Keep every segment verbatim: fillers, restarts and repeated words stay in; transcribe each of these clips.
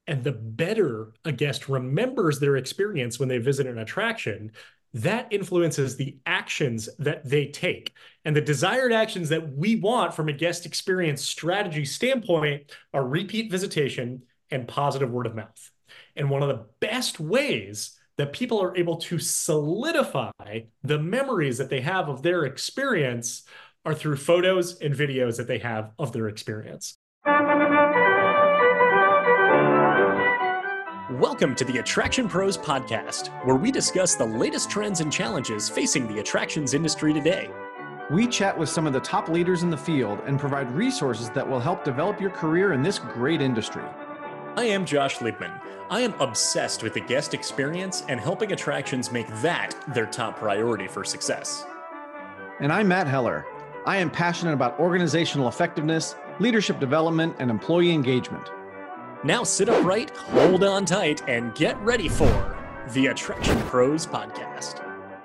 And the better a guest remembers their experience when they visit an attraction, that influences the actions that they take. And the desired actions that we want from a guest experience strategy standpoint are repeat visitation and positive word of mouth. And one of the best ways that people are able to solidify the memories that they have of their experience are through photos and videos that they have of their experience. Welcome to the Attraction Pros Podcast, where we discuss the latest trends and challenges facing the attractions industry today. We chat with some of the top leaders in the field and provide resources that will help develop your career in this great industry. I am Josh Liebman. I am obsessed with the guest experience and helping attractions make that their top priority for success. And I'm Matt Heller. I am passionate about organizational effectiveness, leadership development, and employee engagement. Now sit upright, hold on tight, and get ready for the Attraction Pros Podcast.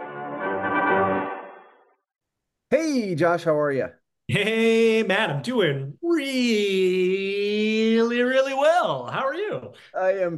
Hey, Josh, how are you? Hey, Matt, I'm doing really, really well. How are you? I am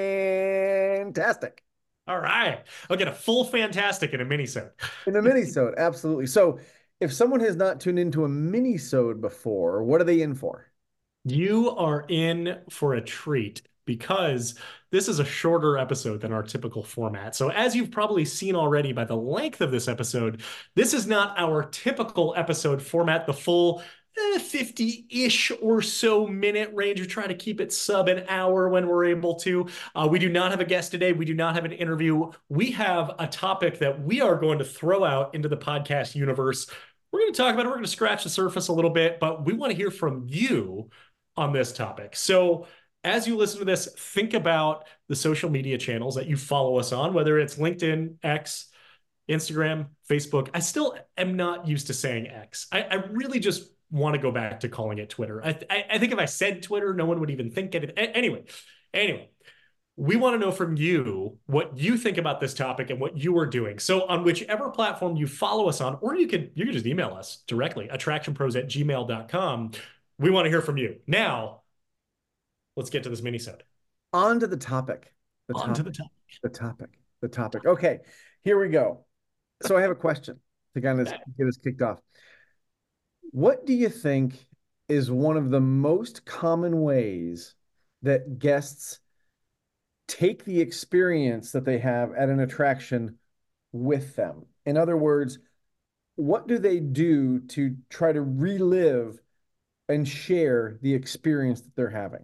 fantastic. All right. I'll get a full fantastic in a mini-sode. In a mini-sode, absolutely. So if someone has not tuned into a mini-sode before, what are they in for? You are in for a treat because this is a shorter episode than our typical format. So as you've probably seen already by the length of this episode, this is not our typical episode format, the full eh, fifty-ish or so minute range. We try to keep it sub an hour when we're able to. Uh, we do not have a guest today. We do not have an interview. We have a topic that we are going to throw out into the podcast universe. We're going to talk about it. We're going to scratch the surface a little bit, but we want to hear from you on this topic. So as you listen to this, think about the social media channels that you follow us on, whether it's LinkedIn, X, Instagram, Facebook. I still am not used to saying X. I, I really just want to go back to calling it Twitter. I, I, I think if I said Twitter, no one would even think it. Anyway, anyway, we want to know from you what you think about this topic and what you are doing. So on whichever platform you follow us on, or you could you could just email us directly, attractionpros at gmail dot com. We want to hear from you. Now, let's get to this mini-sode. On to the topic. The On topic, to the topic. The topic. The topic. Okay, here we go. So I have a question to kind of get us kicked off. What do you think is one of the most common ways that guests take the experience that they have at an attraction with them? In other words, what do they do to try to relive and share the experience that they're having?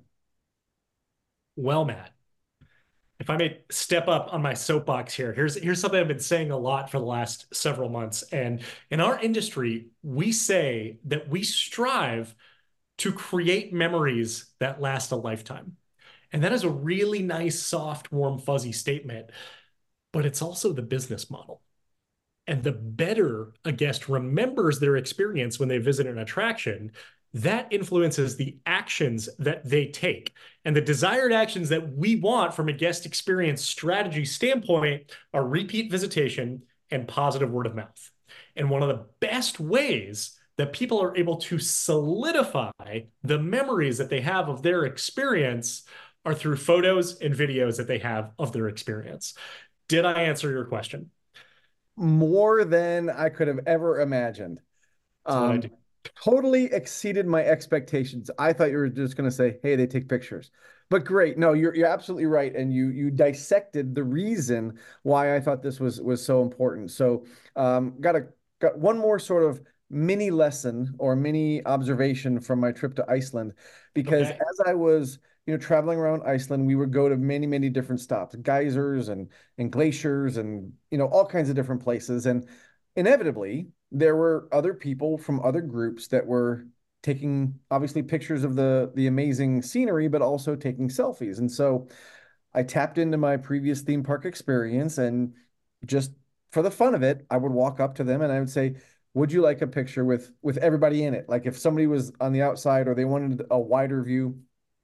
Well, Matt, if I may step up on my soapbox here, here's here's something I've been saying a lot for the last several months. And in our industry, we say that we strive to create memories that last a lifetime. And that is a really nice, soft, warm, fuzzy statement, but it's also the business model. And the better a guest remembers their experience when they visit an attraction, that influences the actions that they take. And the desired actions that we want from a guest experience strategy standpoint are repeat visitation and positive word of mouth. And one of the best ways that people are able to solidify the memories that they have of their experience are through photos and videos that they have of their experience. Did I answer your question? More than I could have ever imagined. That's what I do. Totally exceeded my expectations. I thought you were just going to say, hey, they take pictures. But great. No, you're you're absolutely right. And you you dissected the reason why I thought this was was so important. So um, got a got one more sort of mini lesson or mini observation from my trip to Iceland, because Okay. as I was you know traveling around Iceland, we would go to many many different stops, geysers and and glaciers and you know all kinds of different places, and inevitably there were other people from other groups that were taking obviously pictures of the the amazing scenery, but also taking selfies. And so I tapped into my previous theme park experience, and just for the fun of it, I would walk up to them and I would say, would you like a picture with with everybody in it? Like if somebody was on the outside or they wanted a wider view.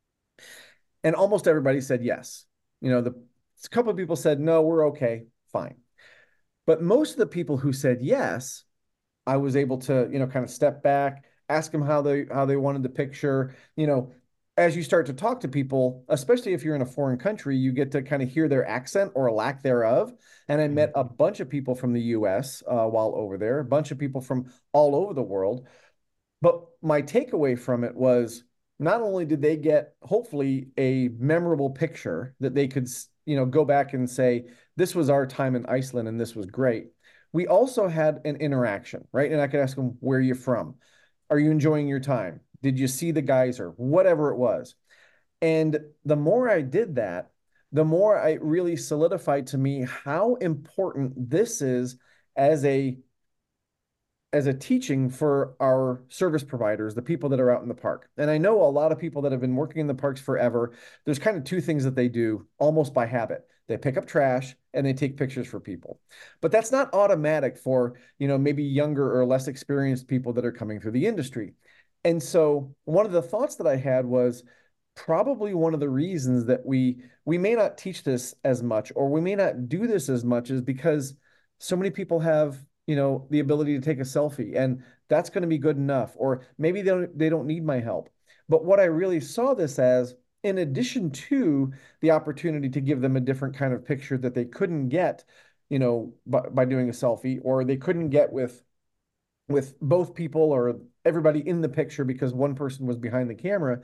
And almost everybody said yes. You know, the a couple of people said, no, we're okay, fine. But most of the people who said yes, I was able to, you know, kind of step back, ask them how they how they wanted the picture, you know, as you start to talk to people, especially if you're in a foreign country, you get to kind of hear their accent or lack thereof. And I met a bunch of people from the U S uh, while over there, a bunch of people from all over the world. But my takeaway from it was not only did they get hopefully a memorable picture that they could, you know, go back and say, this was our time in Iceland and this was great. We also had an interaction, right? And I could ask them, where are you from? Are you enjoying your time? Did you see the geyser? Whatever it was. And the more I did that, the more I really solidified to me how important this is as a as a teaching for our service providers, the people that are out in the park. And I know a lot of people that have been working in the parks forever. There's kind of two things that they do almost by habit. They pick up trash and they take pictures for people. But that's not automatic for, you know, maybe younger or less experienced people that are coming through the industry. And so one of the thoughts that I had was probably one of the reasons that we we may not teach this as much or we may not do this as much is because so many people have, you know, the ability to take a selfie and that's going to be good enough, or maybe they don't they don't need my help. But what I really saw this as, in addition to the opportunity to give them a different kind of picture that they couldn't get, you know, by, by doing a selfie, or they couldn't get with with both people or everybody in the picture because one person was behind the camera,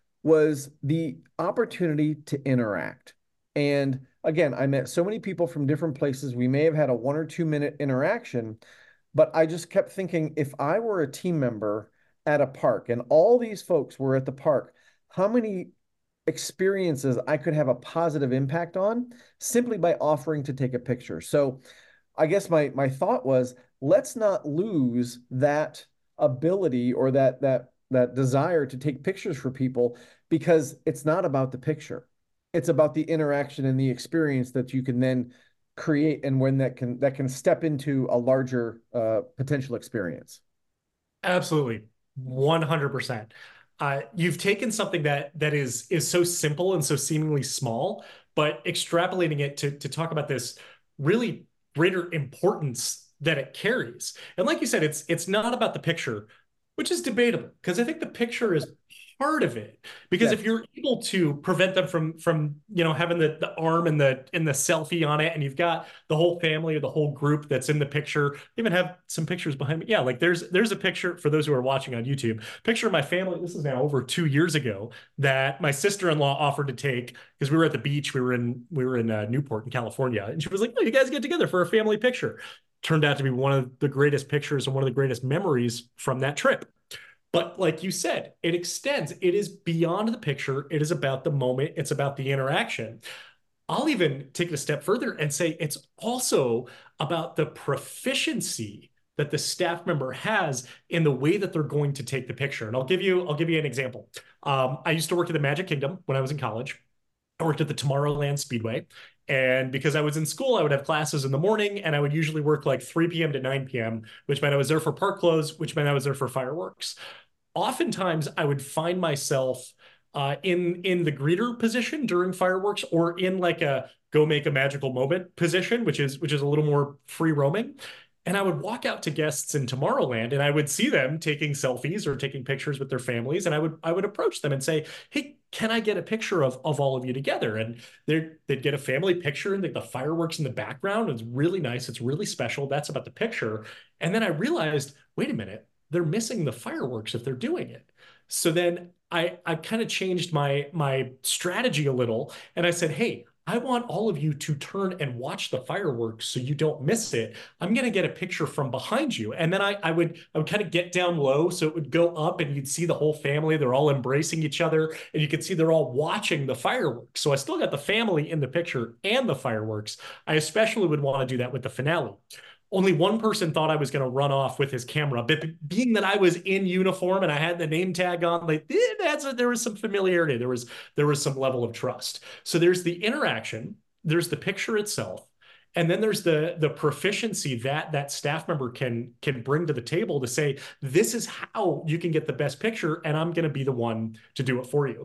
was the opportunity to interact. And again, I met so many people from different places. We may have had a one or two minute interaction, but I just kept thinking, if I were a team member at a park and all these folks were at the park, how many experiences I could have a positive impact on simply by offering to take a picture. So I guess my my thought was, let's not lose that ability or that that that desire to take pictures for people, because it's not about the picture. It's about the interaction and the experience that you can then create, and when that can that can step into a larger uh, potential experience. Absolutely. one hundred percent. Uh, you've taken something that that is is so simple and so seemingly small, but extrapolating it to to talk about this really greater importance that it carries. And like you said, it's it's not about the picture, which is debatable because I think the picture is part of it. Because if Yes. you're able to prevent them from from you know having the the arm and the and the selfie on it, and you've got the whole family or the whole group that's in the picture, even have some pictures behind me. Yeah, like there's there's a picture for those who are watching on YouTube. Picture of my family. This is now over two years ago that my sister-in-law offered to take because we were at the beach. We were in we were in uh, Newport in California, and she was like, "Oh, you guys get together for a family picture." Turned out to be one of the greatest pictures and one of the greatest memories from that trip. But like you said, it extends. It is beyond the picture. It is about the moment. It's about the interaction. I'll even take it a step further and say it's also about the proficiency that the staff member has in the way that they're going to take the picture. And I'll give you, I'll give you an example. Um, I used to work at the Magic Kingdom when I was in college. I worked at the Tomorrowland Speedway. And because I was in school, I would have classes in the morning, and I would usually work like three p m to nine p m, which meant I was there for park close, which meant I was there for fireworks. Oftentimes I would find myself uh, in in the greeter position during fireworks, or in like a go make a magical moment position, which is which is a little more free roaming. And I would walk out to guests in Tomorrowland and I would see them taking selfies or taking pictures with their families. And I would I would approach them and say, "Hey, can I get a picture of, of all of you together?" And they'd, they'd get a family picture and the, the fireworks in the background. It's really nice. It's really special. That's about the picture. And then I realized, wait a minute, they're missing the fireworks if they're doing it. So then I I kind of changed my my strategy a little and I said, "Hey, I want all of you to turn and watch the fireworks so you don't miss it. I'm going to get a picture from behind you." And then I, I would I would kind of get down low so it would go up and you'd see the whole family. They're all embracing each other and you could see they're all watching the fireworks. So I still got the family in the picture and the fireworks. I especially would want to do that with the finale. Only one person thought I was going to run off with his camera, but being that I was in uniform and I had the name tag on, like eh, that's a, there was some familiarity. There was there was some level of trust. So there's the interaction, there's the picture itself, and then there's the the proficiency that that staff member can can bring to the table to say, this is how you can get the best picture, and I'm going to be the one to do it for you.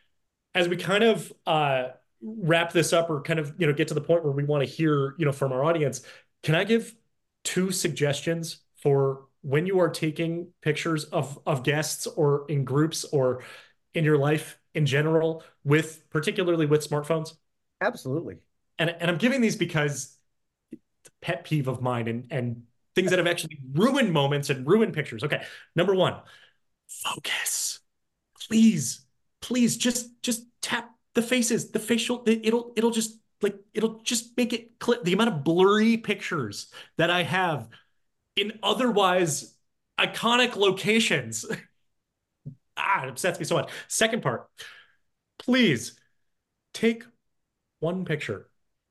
As we kind of uh, wrap this up, or kind of you know get to the point where we want to hear you know from our audience, can I give two suggestions for when you are taking pictures of of guests or in groups or in your life in general, with particularly with smartphones. Absolutely. And, and I'm giving these because it's a pet peeve of mine and, and things that have actually ruined moments and ruined pictures. Okay. Number one, focus. Please, please just just tap the faces, the facial, it'll it'll just like it'll just make it clip the amount of blurry pictures that I have in otherwise iconic locations. Ah, it upsets me so much. Second part, please take one picture,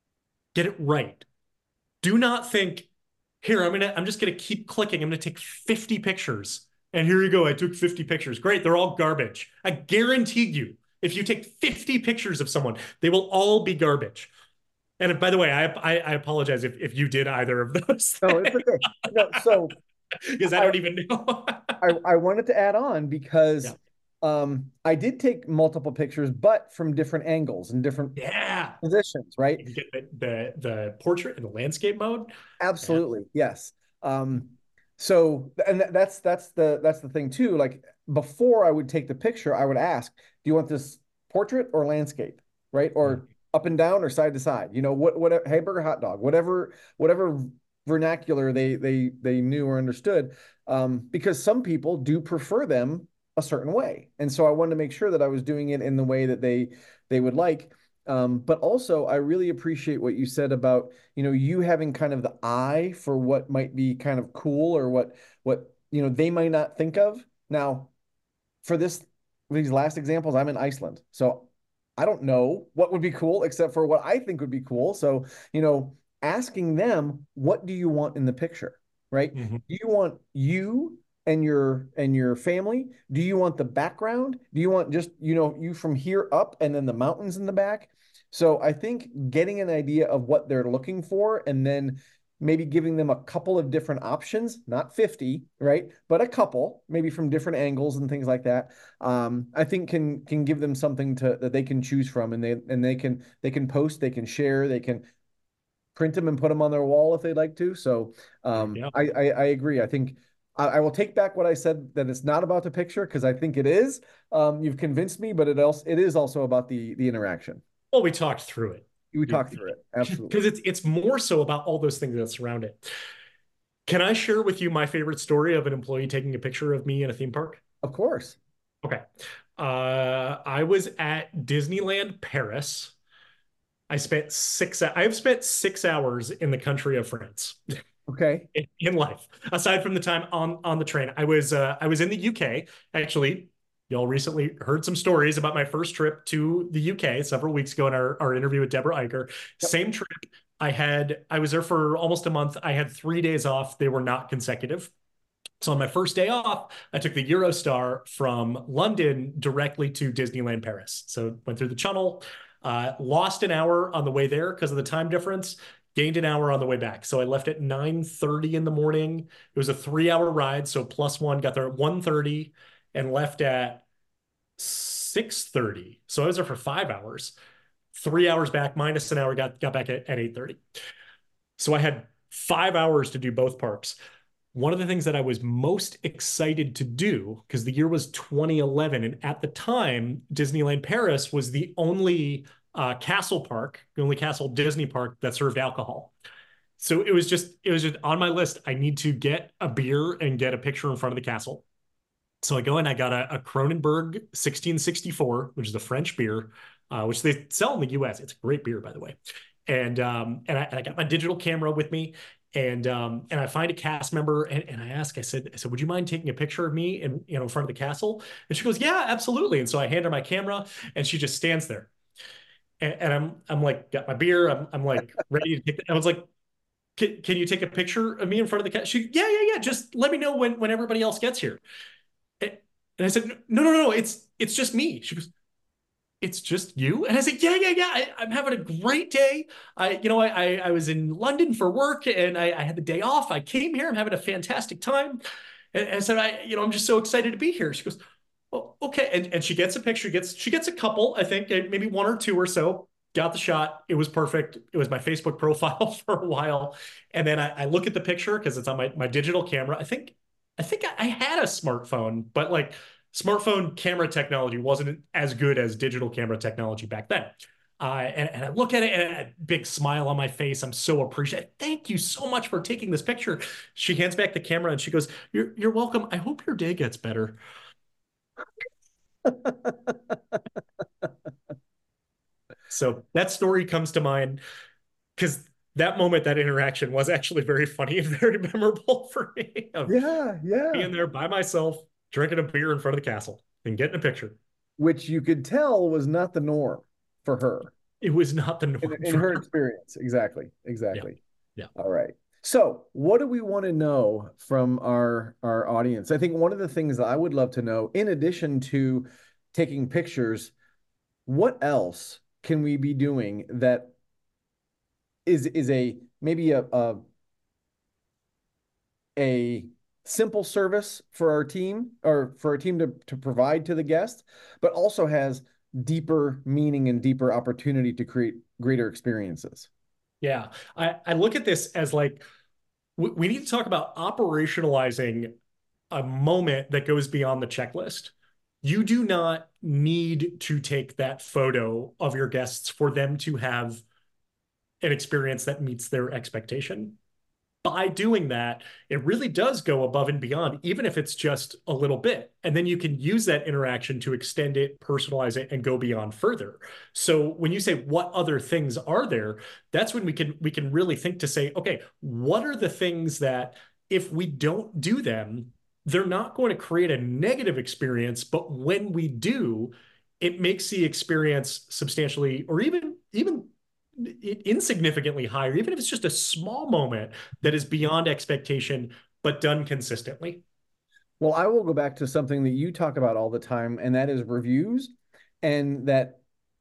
get it right. Do not think, here, I'm gonna, I'm just gonna keep clicking. I'm gonna take fifty pictures. And here you go. I took fifty pictures. Great. They're all garbage. I guarantee you, if you take fifty pictures of someone, they will all be garbage. And by the way, I I, I apologize if, if you did either of those No, it's okay. No, so because I I, don't even know. I I wanted to add on because Yeah. um I did take multiple pictures, but from different angles and different Yeah. positions, right? You get the, the the portrait and the landscape mode. Yeah. Absolutely. Yes. Um, so and th- that's that's the that's the thing too. Like before I would take the picture, I would ask, do you want this portrait or landscape? Right? Or up and down or side to side? You know, what what hamburger hot dog, whatever, whatever vernacular they they they knew or understood. Um, because some people do prefer them a certain way. And so I wanted to make sure that I was doing it in the way that they they would like. Um, but also, I really appreciate what you said about, you know, you having kind of the eye for what might be kind of cool or what what you know they might not think of. Now, for this these last examples, I'm in Iceland, so I don't know what would be cool except for what I think would be cool. So, you know, asking them, what do you want in the picture, right? Mhm. Do you want you and your and your family? Do you want the background? Do you want just, you know, you from here up and then the mountains in the back? So I think getting an idea of what they're looking for and then maybe giving them a couple of different options, not fifty, right? But a couple, maybe from different angles and things like that. Um, I think can can give them something to that they can choose from, and they and they can they can post, they can share, they can print them and put them on their wall if they'd like to. So um, Yeah. I, I I agree. I think I, I will take back what I said that it's not about the picture because I think it is. Um, you've convinced me, but it else it is also about the the interaction. Well, we talked through it. We talked through it. Absolutely. Because it's it's more so about all those things that surround it. Can I share with you my favorite story of an employee taking a picture of me in a theme park? Of course. Okay. Uh, I was at Disneyland Paris. I spent six, I've spent six hours in the country of France Okay. in, in life, aside from the time on, on the train. I was, uh, I was in the U K. Actually, y'all recently heard some stories about my first trip to the U K several weeks ago in our, our interview with Deborah Eicher. Yep. Same trip. I had, I was there for almost a month. I had three days off. They were not consecutive. So on my first day off, I took the Eurostar from London directly to Disneyland Paris. So went through the Channel, uh, lost an hour on the way there because of the time difference, gained an hour on the way back. So I left at nine thirty in the morning. It was a three hour ride. So plus one, got there at one thirty and left at six thirty. So I was there for five hours, three hours back, minus an hour, got, got back at, at eight thirty. So I had five hours to do both parks. One of the things that I was most excited to do, because the year was twenty eleven, and at the time, Disneyland Paris was the only uh, castle park, the only castle Disney park that served alcohol. So it was just, it was just on my list. I need to get a beer and get a picture in front of the castle. So I go and I got a, a Kronenberg sixteen sixty-four, which is a French beer, uh, which they sell in the U S. It's a great beer, by the way. And um, and I, and I got my digital camera with me, and um, and I find a cast member, and, and I ask, I said, I said, would you mind taking a picture of me in, you know, in front of the castle? And she goes, yeah, absolutely. And so I hand her my camera, and she just stands there, and, and I'm I'm like, got my beer, I'm I'm like ready to take. The, I was like, can, can you take a picture of me in front of the castle? She, yeah, yeah, yeah. Just let me know when when everybody else gets here. And, and I said, no, no, no, no, it's it's just me. She goes, it's just you? And I said, yeah, yeah, yeah. I, I'm having a great day. I, you know, I, I, I was in London for work and I, I had the day off. I came here. I'm having a fantastic time. And, and I said, I, you know, I'm just so excited to be here. She goes, well, okay. And, and she gets a picture, gets, she gets a couple, I think, maybe one or two or so. Got the shot. It was perfect. It was my Facebook profile for a while. And then I, I look at the picture because it's on my, my digital camera. I think, I think I, I had a smartphone, but like smartphone camera technology wasn't as good as digital camera technology back then. Uh, and, and I look at it and a big smile on my face. I'm so appreciative. Thank you so much for taking this picture. She hands back the camera and she goes, you're, you're welcome. I hope your day gets better. So that story comes to mind because that moment, that interaction was actually very funny and very memorable for me. Yeah, yeah. Being there by myself, drinking a beer in front of the castle and getting a picture. Which you could tell was not the norm for her. It was not the norm in, in her, her experience. Exactly. Exactly. Yeah. yeah. All right. So what do we want to know from our, our audience? I think one of the things that I would love to know, in addition to taking pictures, what else can we be doing that is, is a, maybe a, a, a simple service for our team or for our team to, to provide to the guest, but also has deeper meaning and deeper opportunity to create greater experiences. Yeah. I, I look at this as like, we, we need to talk about operationalizing a moment that goes beyond the checklist. You do not need to take that photo of your guests for them to have an experience that meets their expectation. By doing that, it really does go above and beyond, even if it's just a little bit. And then you can use that interaction to extend it, personalize it, and go beyond further. So when you say what other things are there, that's when we can we can really think to say, okay, what are the things that if we don't do them, they're not going to create a negative experience, but when we do, it makes the experience substantially or even even insignificantly higher, even if it's just a small moment that is beyond expectation, but done consistently. Well, I will go back to something that you talk about all the time, and that is reviews. And that,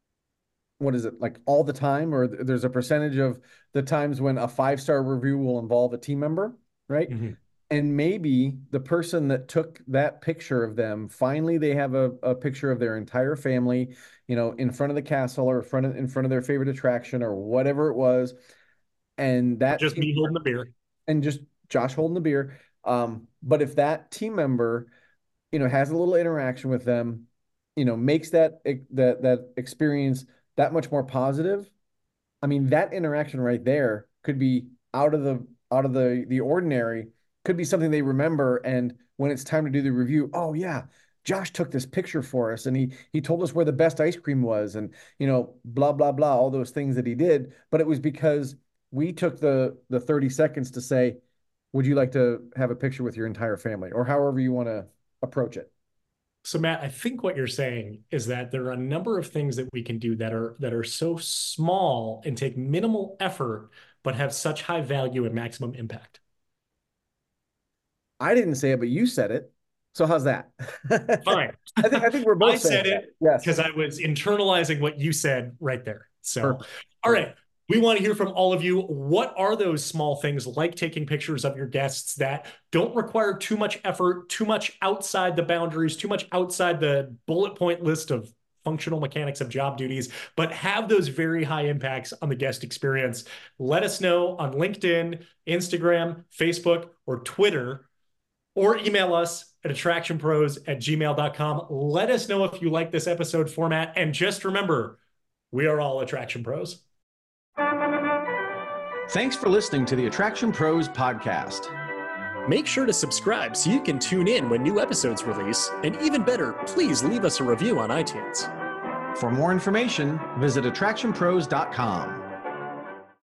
what is it, like all the time, or there's a percentage of the times when a five-star review will involve a team member, right? Mm-hmm. And maybe the person that took that picture of them, finally they have a, a picture of their entire family, you know, in front of the castle or in front of, in front of their favorite attraction or whatever it was. And that just me holding the beer. And just Josh holding the beer. Um, but if that team member, you know, has a little interaction with them, you know, makes that, that, that experience that much more positive. I mean, that interaction right there could be out of the, out of the, the ordinary, could be something they remember. And when it's time to do the review, oh yeah, Josh took this picture for us and he, he told us where the best ice cream was and, you know, blah, blah, blah, all those things that he did. But it was because we took the, the thirty seconds to say, would you like to have a picture with your entire family, or however you want to approach it? So Matt, I think what you're saying is that there are a number of things that we can do that are, that are so small and take minimal effort, but have such high value and maximum impact. I didn't say it, but you said it. So how's that? Fine. I think I think we're both I said that. it yes, because I was internalizing what you said right there. So, Perfect. All right. We want to hear from all of you. What are those small things like taking pictures of your guests that don't require too much effort, too much outside the boundaries, too much outside the bullet point list of functional mechanics of job duties, but have those very high impacts on the guest experience? Let us know on LinkedIn, Instagram, Facebook, or Twitter. Or email us at attraction pros at gmail dot com. Let us know if you like this episode format. And just remember, we are all Attraction Pros. Thanks for listening to the Attraction Pros podcast. Make sure to subscribe so you can tune in when new episodes release. And even better, please leave us a review on iTunes. For more information, visit attraction pros dot com.